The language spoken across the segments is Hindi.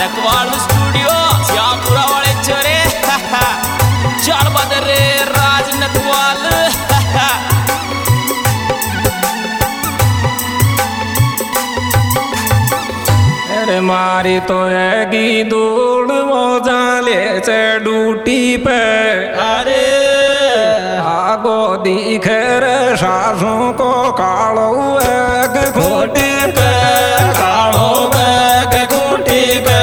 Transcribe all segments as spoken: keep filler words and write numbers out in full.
नकवाल स्टूडियो श्यामपुरा वाले चोरे चार बदरे राज नकवाल। अरे मारी तो हैगी दूड़ वो जाले से ड्यूटी पे। अरे आगो दिख रे सासू को कालो एक खूटी पे, कालो बैग खूटी पे।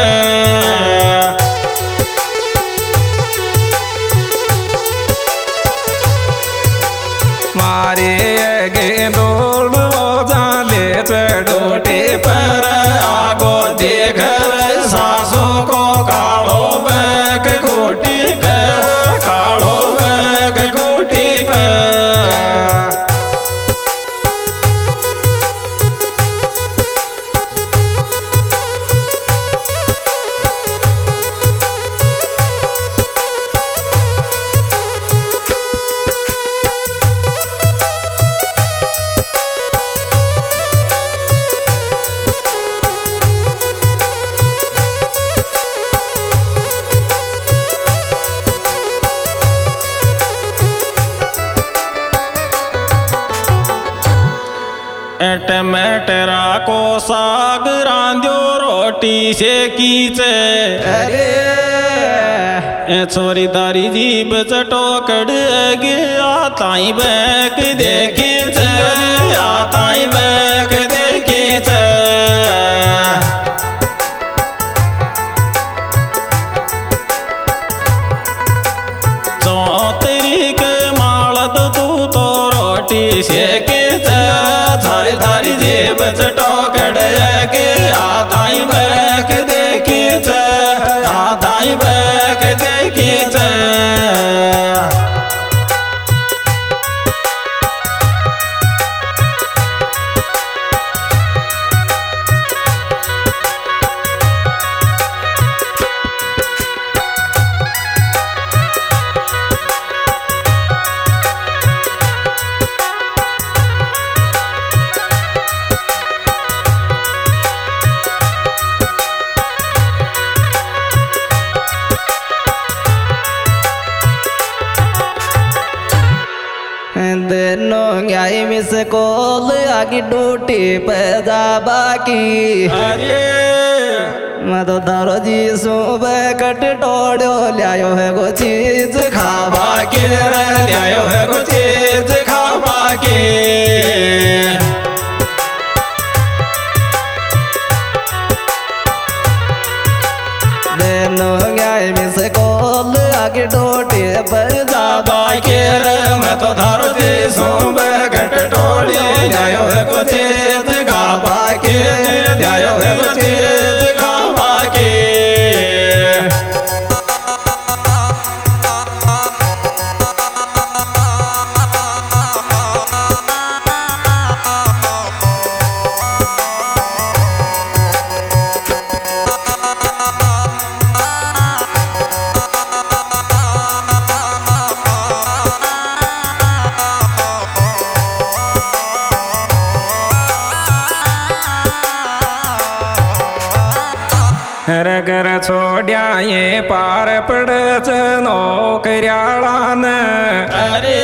मारी हैगी दूड़ वो जाले से ड्यूटी पर। आगो देख रे सासू को कालो बैग खूटी पे, कालो बैग खूटी पे। टमाटरा को साग रांध्यो रोटी से कीचे। अरे ए छोरी तारी जीभ चटोकड़ गया ताई बैक देखी छे, ताई बैक देखी छे। चौतरी के मालत तू तो रोटी सेके थारी थारी जेब चटोकड़ के आताई बैक देखी छे, आताई बैक देखी छे। आई मिस कॉल आगे ड्यूटी पे जा बाकी। अरे मैं तो दारो जी सुबह कट टोड़ो लियायो है को चीज खावा के लियायो है को चीज खावा के। देनो आई मिस कॉल आगे ड्यूटी पर जा बाकी। मैं तो दारो जी सुबह कट टोड़ी लियायो है को चीज खावा के, लियायो है को चीज खावा के। घर छोड़िया ये पार पड़ नौकरियाला ने। अरे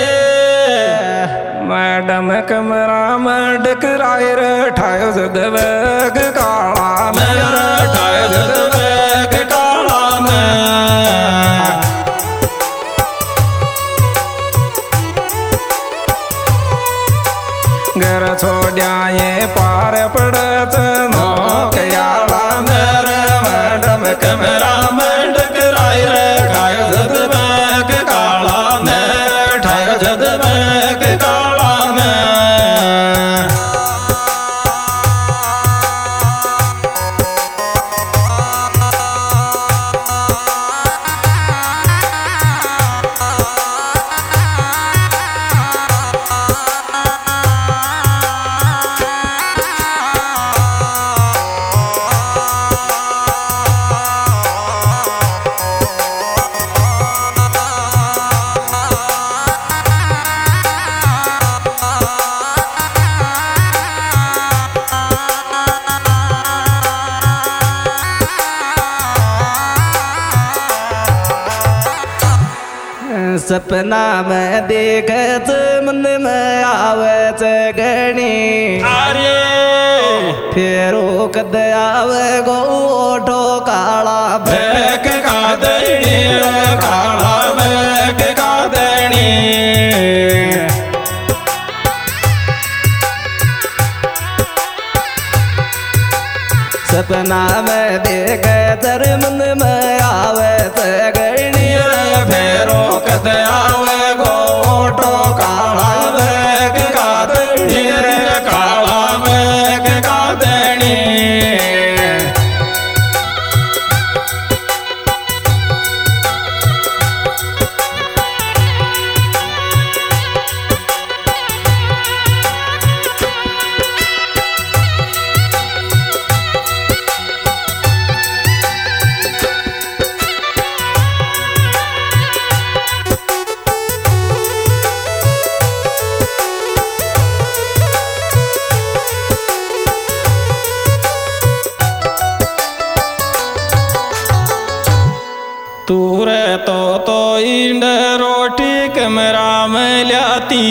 मैडम कमरा में डकराए रे ठायो जदवग काला मेरा ठायो जदवग काला में। घर छोड़िया ये पार पड़ नौकरियाला मेरा मैडम कमरा में डकराए रे ठायो जदवग काला में, ठायो जदवग काला में। सपना में देखत मन में आवत गणी अरे फेरो कद आवे गो ओठो काला बैक का दणी काला बैक का दणी सपना में देखत मन में आवत गणी फेरो कद आवे गो ओठो काला बैक का दणी काला बैक का दणी तूरे तो तो इंड रोटी कमरा में लाती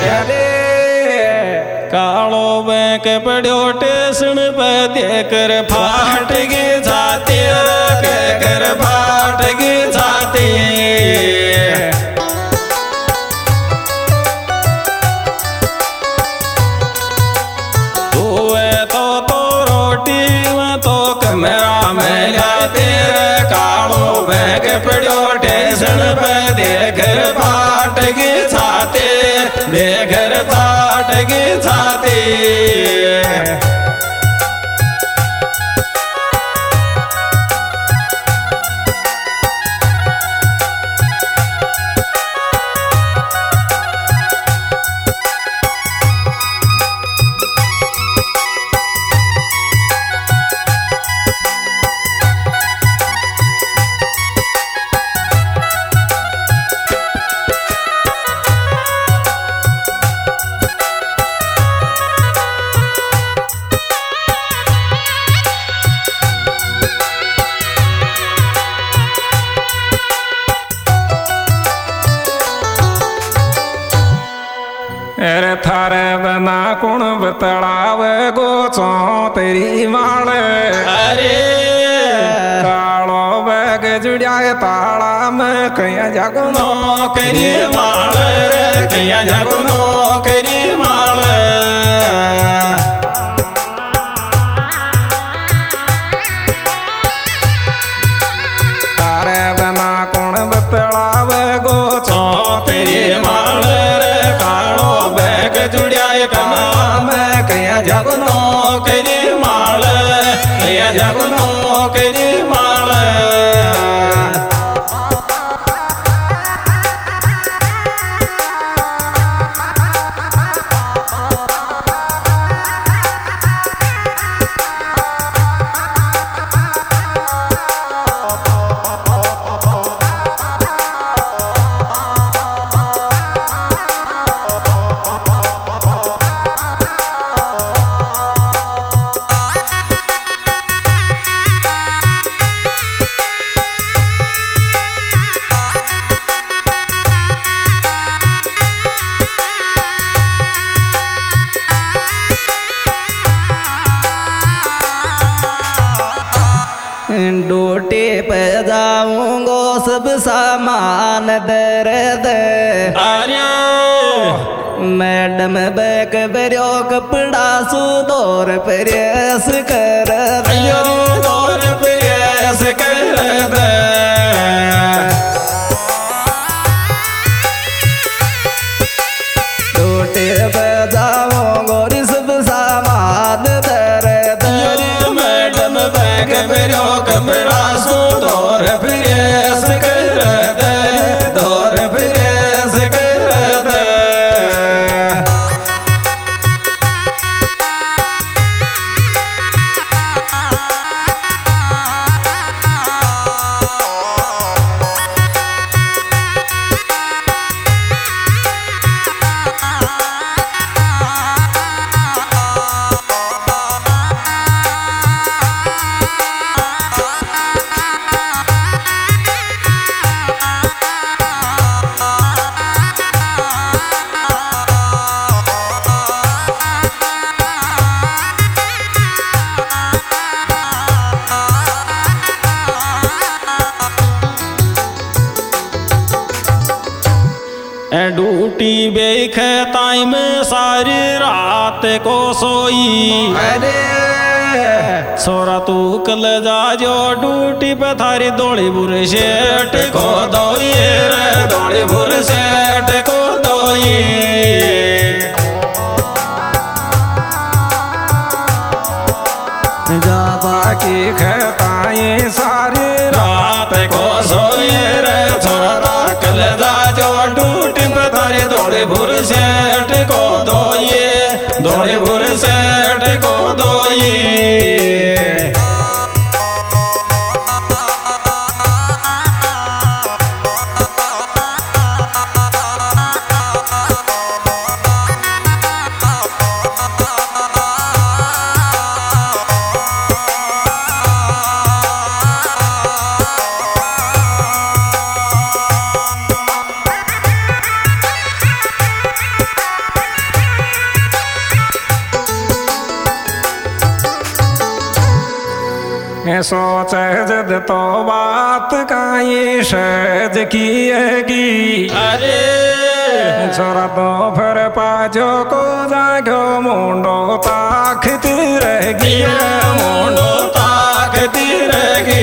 कालो बैंक पड़ो टेसन पे देकर फाट के जाते कर फाट के जाते तू तो तो रोटी में तो कमरा में लाते कालो बैग पड़ो टेंशन पे देकर फाट के छाते देकर फाट के छाते अरे थारे बना कुण बतड़ाव गो चो तेरी माल अरे कालो बैग जुड़िया ताला में कहीं जागो नौकरी माल कया जगो नौकरी माल थारे बना कुण बतड़ाव गो चो तेरी माल कालो बैग जुड़िया काम कया जगो नौकरी माल कया जगो नौकरी माल डोटे पे जाऊंगो सब सामान दर्द आर्या मैडम बैग बरियो कपड़ा सुदोर प्रेस कर अयो दौर प्रेस कर दे डोटे पे जाऊंगो सब सामान दर्द मैडम बैग मेरो कपड़ा सो दौर प्रेस कर दे दौर प्रेस कर दे ड्यूटी बेख टाइम सारी रात को सोई। अरे सोरा तू कल जा जो ड्यूटी पे थारी दौड़ी बुरे सेठ को दोई रे दौड़ी बुरे सेठ को दोई। जा बाकी खताएं सारी रात को सोई रे छोरा कल जा जो ड्यूटी पे थारी दौड़ी बुरे सेठ को दोई दौड़ी बुरे सेठ को दोई। सोच जद तो बात काई सहज किएगी। अरे छोरा तो फिर पाजो को जागो मुंडो ताकती रहेगी मुंडो ताकती रहेगी।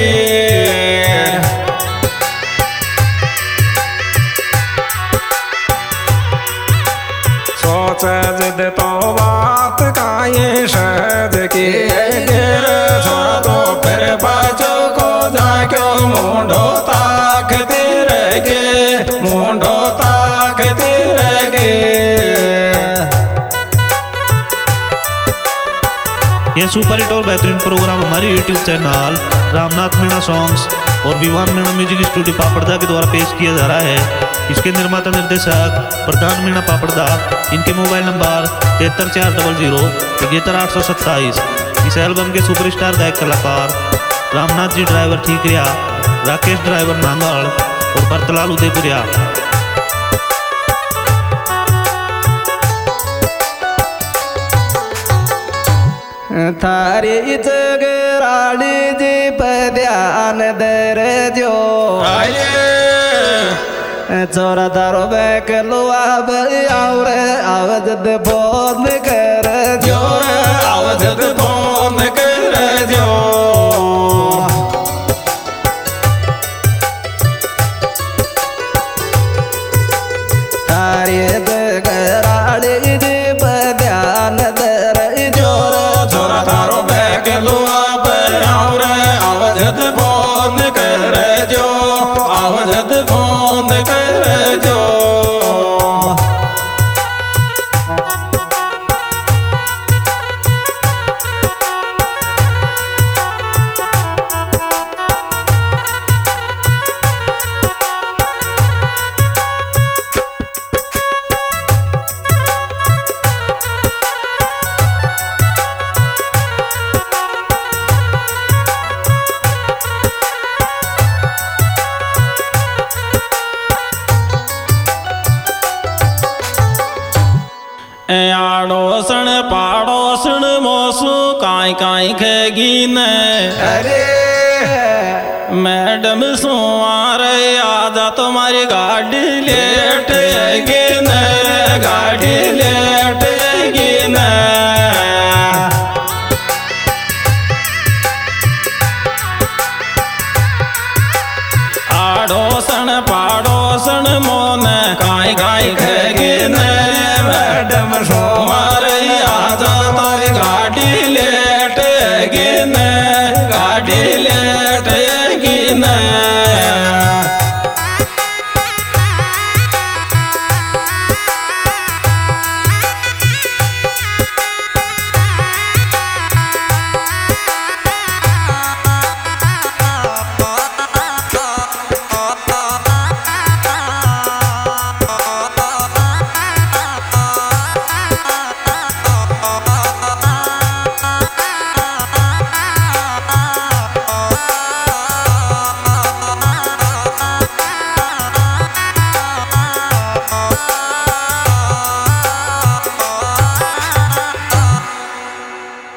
सोच जद तो बात काई सहज किएगी। छोरा तो फिर बाजो को जागो मुंडो ताकती रहेगी मुंडो ताकती रहेगी। यह सुपर हिट और बेहतरीन प्रोग्राम हमारे YouTube channel Ramnath Meena songs और विवान मीणा म्यूजिक स्टूडियो पापड़दा के द्वारा पेश किया जा रहा है। इसके निर्माता निर्देशक प्रधान मीणा पापड़दा। इनके मोबाइल नंबर तिहत्तर चार डबल जीरो इकहत्तर आठ सौ सत्ताईस। इस एल्बम के सुपरस्टार गायक कलाकार रामनाथ जी ड्राइवर ठीकरिया, राकेश ड्राइवर नांगल और भरतलाल उदयपुरिया। थारी जगराली जी पर ध्यान दर जो। छोरा तारो बैक लुआ और आवाज फोन कर जो आवाज फोन कर जो। थारी जगराली जी पर ध्यान दर जो। छोरा तारो बैक लुआ और आवाज फोन कर जो आवाज फोन कर जो। आड़ोसण पाड़ोसण मोसू काई काई खेगी न। अरे मैडम सुआर आजा तुम्हारी गाड़ी लेट गे न गाड़ी लेट गे न। आड़ोसण पाड़ोसण मोन काई काई खेगी न।